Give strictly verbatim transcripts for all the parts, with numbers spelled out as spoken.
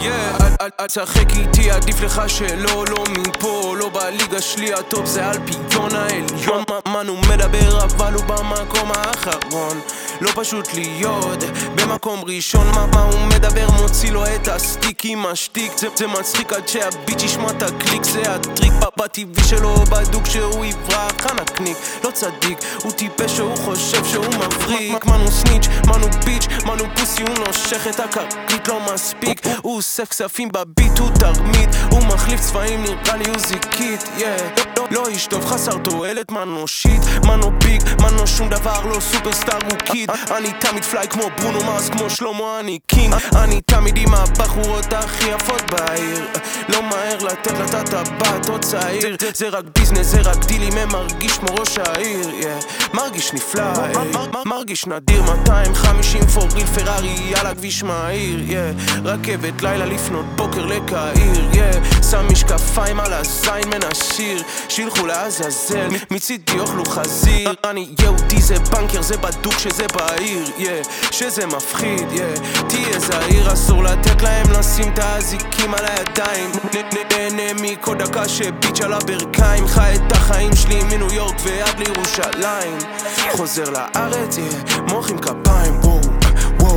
אל תשחק איתי, עדיף לך שלא, לא מפה, לא בליגה שלי, הטופ זה אלפיון העליון. מנו מדבר אבל הוא במקום האחרון, לא פשוט להיות במקום ראשון. מה הוא מדבר, מוציא לו את הסטיק עם השטיק, זה מצחיק עד שהביץ' ישמע את הקליק, זה הטריק בטבעי שלו, בדוק שהוא יברח הנקניק, לא צדיק, הוא טיפש שהוא חושב שהוא מבריק. מנו סניץ', מנו ביץ', מנו פוסי, הוא נושך את הקרקית, לא מספיק, הוא עושה כספים בביט, הוא תרמית, הוא מחליף צבעים, נראה לי הוא זיקית, לא איש טוב, חסר תועלת, מנו שיט, מנו ביג, מנו שום דבר, לא סופרסטאר, הוא קיד. אני תמיד פליי כמו ברונו מרס, כמו שלמה, אני קינג. אני תמיד עם הבחורות הכי יפות בעיר, לא מהר לתת לתת הבת או צעיר, זה רק ביזנס, זה רק דילים, הם מרגיש כמו ראש העיר, מרגיש נפלא, מרגיש נדיר. מאתיים וחמישים פוריל פרארי על הכביש מהיר, רכבת לילה לפנות בוקר לקהיר, שם משקפיים על הזין מנשיר, שילכו לעזאזל, מצידי אוכלו חזיר. אני יהודי, זה בנקר, זה בדוק שזה בעיר, שזה מפחיד, תהיה זהיר, אסור לתת להם לשים את האזיקים על הידיים. נהנה מכל דקה שביץ' על הברכיים, חי את החיים שלי מניו יורק ועד לירושלים, חוזר לארץ, מוחאים כפיים, וואו וואו.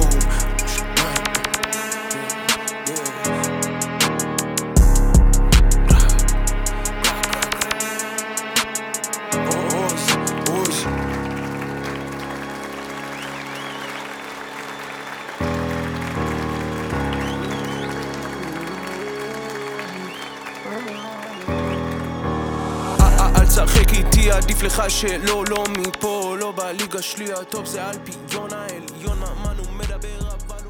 אל תשחק איתי, עדיף לך שלא, לא מפה, לא בליגה שלי, הטופ זה אלפיון העליון. מנו מדבר אבל